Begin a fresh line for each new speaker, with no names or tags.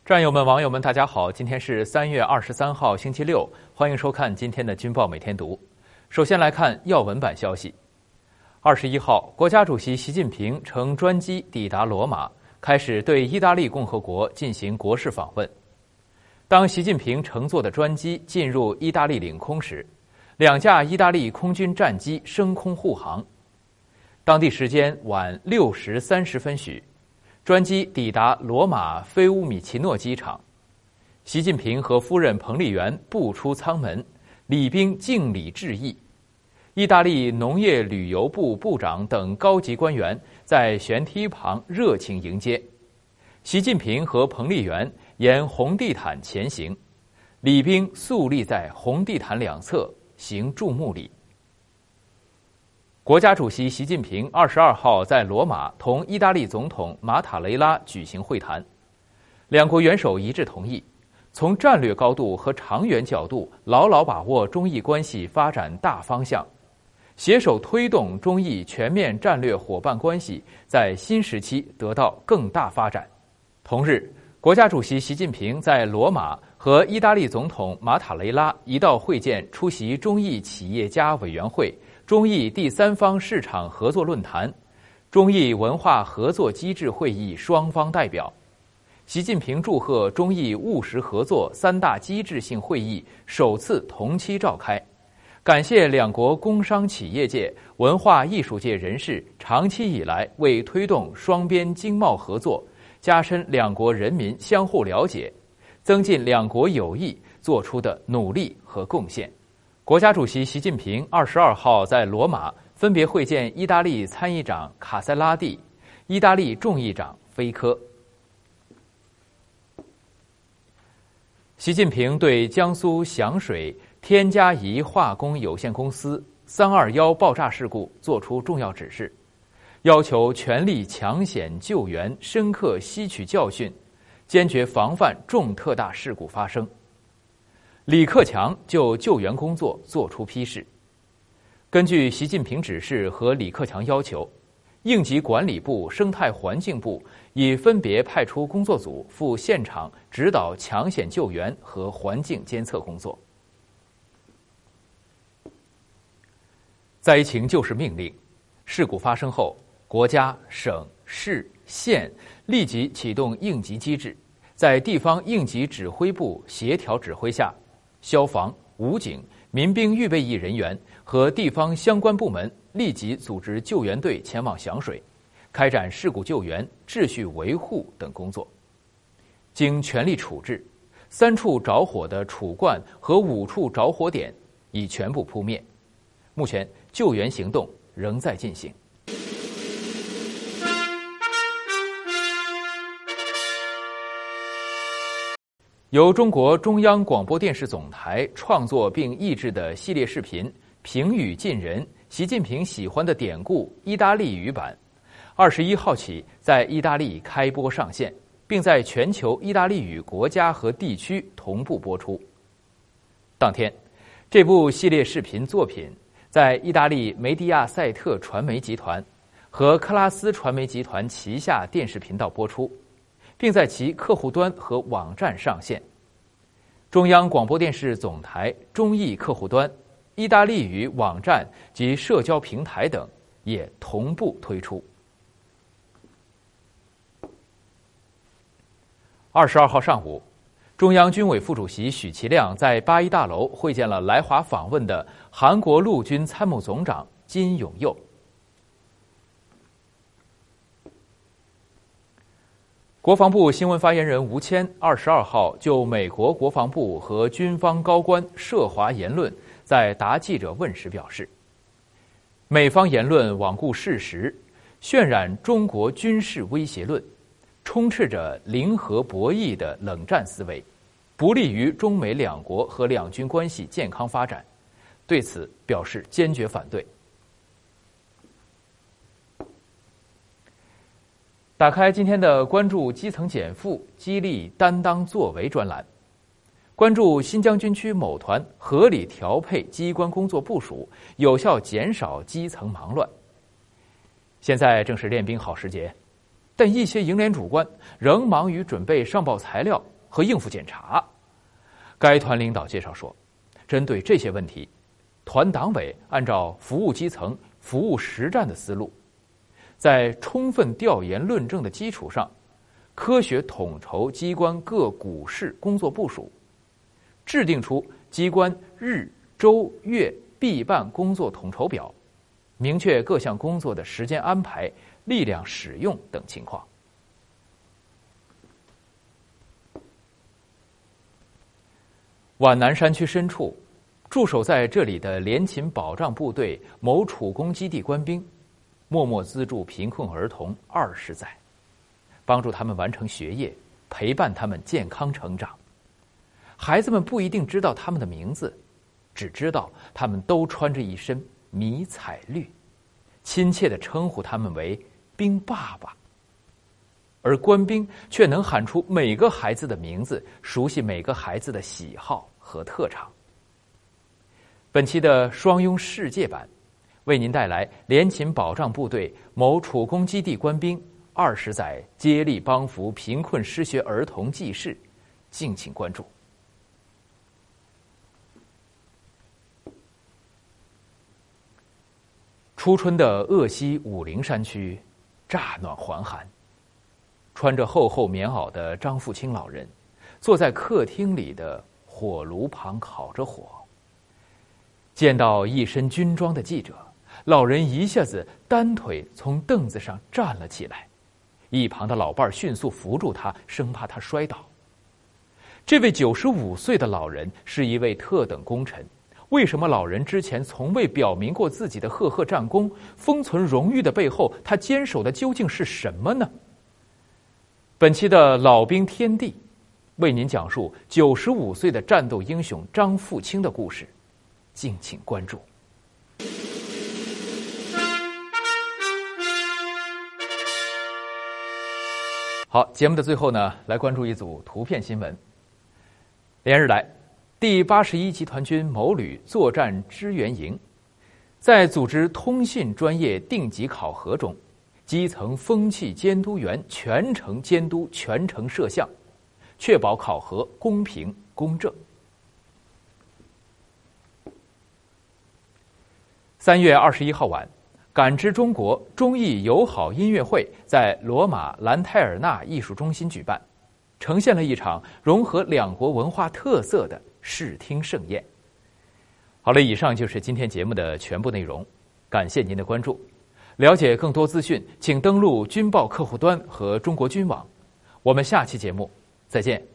战友们、网友们，大家好！今天是3月23号，星期六，欢迎收看今天的《军报每天读》。首先来看要闻版消息。21号，国家主席习近平乘专机抵达罗马，开始对意大利共和国进行国事访问。当习近平乘坐的专机进入意大利领空时，2架意大利空军战机升空护航。当地时间晚6时30分许，专机抵达罗马菲乌米奇诺机场，习近平和夫人彭丽媛步出舱门，礼宾敬礼致意。意大利农业旅游部部长等高级官员在舷梯旁热情迎接。习近平和彭丽媛沿红地毯前行，礼宾肃立在红地毯两侧，行注目礼。国家主席习近平22号在罗马同意大利总统马塔雷拉举行会谈，两国元首一致同意，从战略高度和长远角度牢牢把握中意关系发展大方向，携手推动中意全面战略伙伴关系在新时期得到更大发展。同日，国家主席习近平在罗马和意大利总统马塔雷拉一道会见出席中意企业家委员会、中意第三方市场合作论坛、中意文化合作机制会议双方代表。习近平祝贺中意务实合作3大机制性会议首次同期召开，感谢两国工商企业界、文化艺术界人士长期以来为推动双边经贸合作、加深两国人民相互了解、增进两国友谊做出的努力和贡献。国家主席习近平22号在罗马分别会见意大利参议长卡塞拉蒂、意大利众议长菲科。习近平对江苏响水天嘉宜化工有限公司321爆炸事故作出重要指示，要求全力抢险救援，深刻吸取教训，坚决防范重特大事故发生。李克强就救援工作作出批示。根据习近平指示和李克强要求，应急管理部、生态环境部已分别派出工作组赴现场指导抢险救援和环境监测工作。灾情救市命令：事故发生后，国家、省、市、县立即启动应急机制，在地方应急指挥部协调指挥下，消防、武警、民兵预备役人员和地方相关部门立即组织救援队前往响水，开展事故救援、秩序维护等工作。经全力处置，3处着火的储罐和5处着火点已全部扑灭。目前救援行动仍在进行。由中国中央广播电视总台创作并译制的系列视频《平语近人：习近平喜欢的典故》意大利语版，21号起在意大利开播上线，并在全球意大利语国家和地区同步播出。当天，这部系列视频作品在意大利梅迪亚赛特传媒集团和克拉斯传媒集团旗下电视频道播出，并在其客户端和网站上线。中央广播电视总台中译客户端、意大利语网站及社交平台等也同步推出。22号上午，中央军委副主席许其亮在八一大楼会见了来华访问的韩国陆军参谋总长金永佑。国防部新闻发言人吴谦22号就美国国防部和军方高官涉华言论在答记者问时表示，美方言论罔顾事实，渲染中国军事威胁论，充斥着零和博弈的冷战思维，不利于中美两国和两军关系健康发展，对此表示坚决反对。打开今天的关注基层减负、激励担当作为专栏，关注新疆军区某团合理调配机关工作部署，有效减少基层忙乱。现在正是练兵好时节， 但一些营连主官仍忙于准备上报材料和应付检查。该团领导介绍说，针对这些问题，团党委按照服务基层、服务实战的思路，在充分调研论证的基础上，科学统筹机关各股市工作部署，制定出机关日、周、月必办工作统筹表，明确各项工作的时间安排、力量使用等情况。皖南山区深处，驻守在这里的联勤保障部队某储工基地官兵，默默资助贫困儿童20载，帮助他们完成学业，陪伴他们健康成长。孩子们不一定知道他们的名字，只知道他们都穿着一身迷彩绿，亲切地称呼他们为兵爸爸。而官兵却能喊出每个孩子的名字，熟悉每个孩子的喜好和特长。本期的双拥世界版为您带来联勤保障部队某储工基地官兵20载接力帮扶贫困失学儿童记事，敬请关注。初春的鄂西武陵山区乍暖还寒，穿着厚厚棉袄的张富清老人坐在客厅里的火炉旁烤着火。见到一身军装的记者，老人一下子单腿从凳子上站了起来，一旁的老伴迅速扶住他，生怕他摔倒。这位95岁的老人是一位特等功臣，为什么老人之前从未表明过自己的赫赫战功？封存荣誉的背后，他坚守的究竟是什么呢？本期的老兵天地为您讲述95岁的战斗英雄张富清的故事，敬请关注。好，节目的最后呢，来关注一组图片新闻。连日来，第81集团军某旅作战支援营在组织通信专业定级考核中，基层风气监督员全程监督、全程摄像，确保考核公平公正。3月21号晚，感知中国中意友好音乐会在罗马兰泰尔纳艺术中心举办，呈现了一场融合两国文化特色的视听盛宴。好了，以上就是今天节目的全部内容，感谢您的关注。了解更多资讯，请登录军报客户端和中国军网。我们下期节目再见。